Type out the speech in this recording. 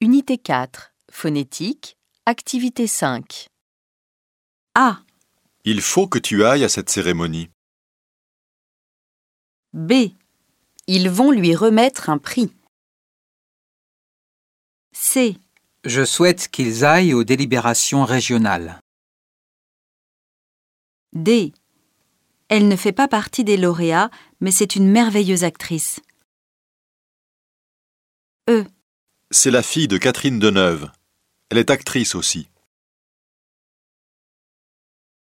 Unité 4, phonétique, activité 5. A. Il faut que tu ailles à cette cérémonie. B. Ils vont lui remettre un prix. C. Je souhaite qu'ils aillent aux délibérations régionales. D. Elle ne fait pas partie des lauréats, mais c'est une merveilleuse actrice. E. C'est la fille de Catherine Deneuve. Elle est actrice aussi.